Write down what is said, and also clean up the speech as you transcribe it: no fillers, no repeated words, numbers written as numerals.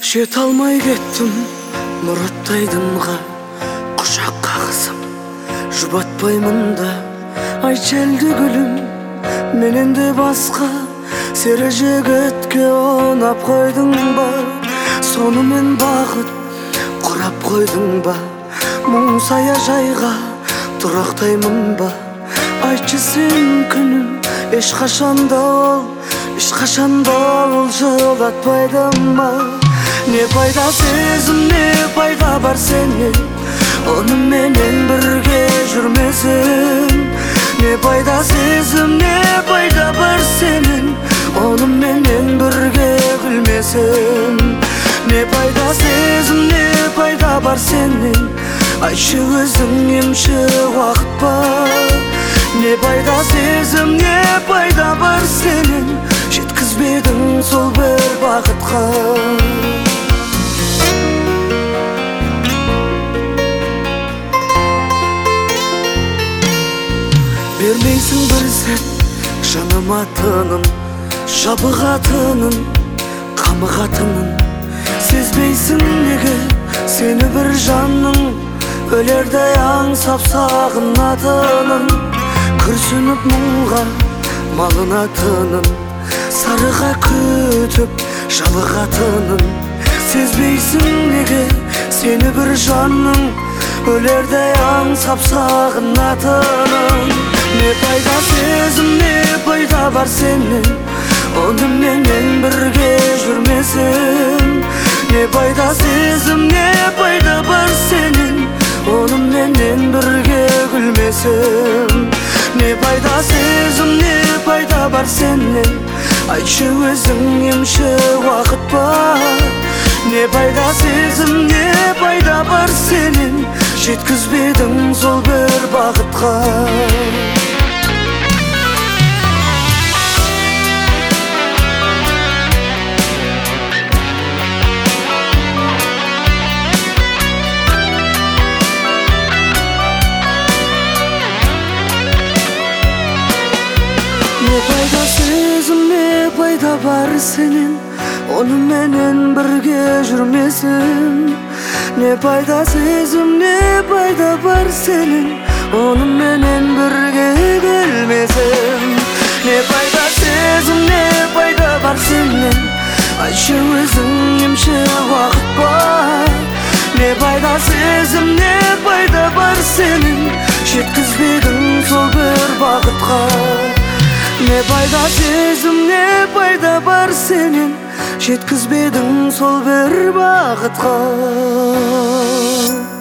жете алмай кеттім мұраттай дымға, құшақ қағысып жұбатпаймын да. Айтшы әлде гүлім, менен де басқа сері жігітке ұнап қойдың ба? Сонымен бақыт құрап қойдың ба? Мұң саяжайға тұрақтаймын ба? Айтшы сен күнім, ешқашанда ол жылатпайды ма? Не пайда сезім, не пайда бар сенен, онымен бірге жүрмесін? Не пайда сезім, не пайда бар сенен, онымен бірге күлмесін? Не пайда сезім, не пайда бар сенен, айтшы өзің емші уақыт па? Не пайда сезім, не пайда бар сенен, жеткізбедің сол бір бақытқа. Бермейсің бір сәт жаныма тыным, жабығатынын, қамығатынын. Сезбейсің неге сені бір жанның өлердей аңсап сағынатынын? Күрсініп мұңға малынатынын, сарыға күтіп жалығатынын. Сезбейсің неге сені бір жанның өлердей аңсап сағынатынын? Не пайда сезім, не пайда бар сенен, онымен бірге жүрмесін? Не пайда сезім, не пайда бар сенен, онымен бірге күлмесін? Не пайда сезім, не пайда бар сенен, айтшы өзің емші уақыт па? Не пайда сезім, не пайда бар сенен, жеткізбедің сол бір бақытқа. Не пайда сезім, не пайда бар сенен, онымен бірге жүрмесін? Не пайда сезім, не пайда бар сенен, онымен бірге күлмесін? Не пайда сезім, не пайда бар сенен, айтшы өзің емші уақыт па? Не пайда сезім, не пайда бар сенен, жеткізбедің сол бір бақытқа? Не пайда сезім, не пайда бар сенен, жеткізбедің сол бір бақытқа?